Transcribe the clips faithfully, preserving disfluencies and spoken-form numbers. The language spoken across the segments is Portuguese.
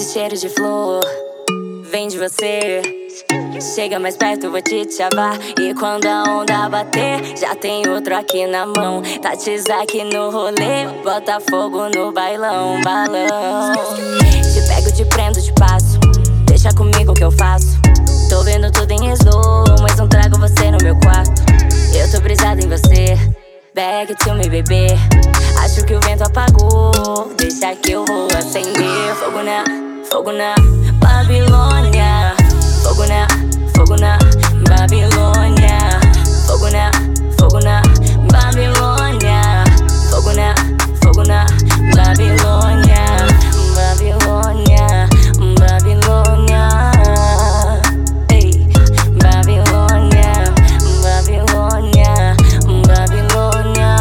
cheiro de flor vem de você. Chega mais perto, vou te chavar. E quando a onda bater, já tem outro aqui na mão. Tatizaki no rolê, bota fogo no bailão, balão. Te pego, te prendo, te passo. Deixa comigo que eu faço. Tô vendo tudo em slow, mas não trago você no meu quarto. Eu tô brisada em você, back to me, bebê. Acho que o vento apagou, deixa que eu vou acender. Fogo na, fogo na Babilônia. Fogo na, fogo na Babilônia. Fogo na, fogo na Babilônia. Fogo na, fogo na Babilônia. Babilônia, Babilônia. Ei, Babilônia, Babilônia, Babilônia.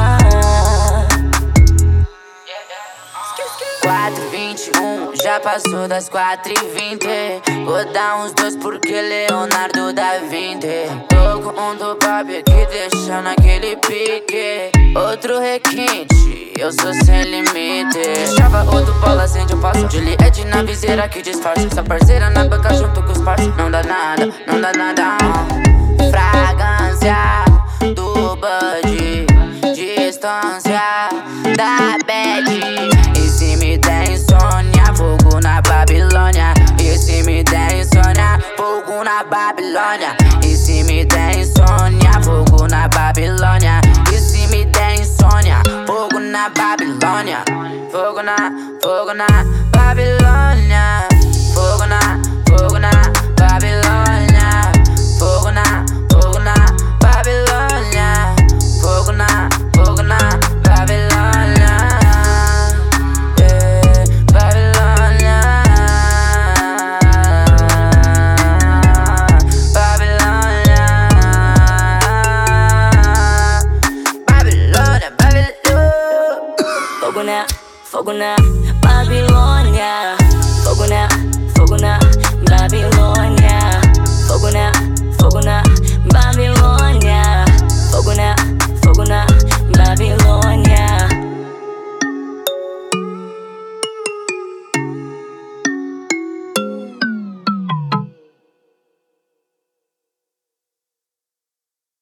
quatro e vinte e um, já passou das quatro e vinte. Vou dar uns dois porque Leonardo da Vinci. Tô com um do papi que deixa naquele pique. Outro requinte, eu sou sem limite. Chava outro polo, acende um passo. Juliette na viseira que disfarça. Sua parceira na banca junto com os parceiros. Não dá nada, não dá nada. Fragrância do Bud, distância da bad. E se me der insônia, fogo na Babilônia. E se me der insônia, fogo na Babilônia. E se me der insônia, fogo na Babilônia. E se me der insônia, fogo na Babilônia. Fogo na, fogo na Babilônia. Fogo na, fogo na Babilônia. Fogo na, fogo na Babilônia. Fogo na, fogo na Babilônia. Yeah, Babilônia. Babilônia. Babilônia, Babilônia. Fogo na, fogo na